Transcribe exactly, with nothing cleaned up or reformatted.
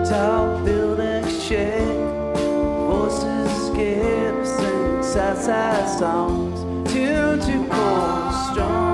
Tall buildings shake, voices escape, sing sad, sad songs. Tune to cold storm.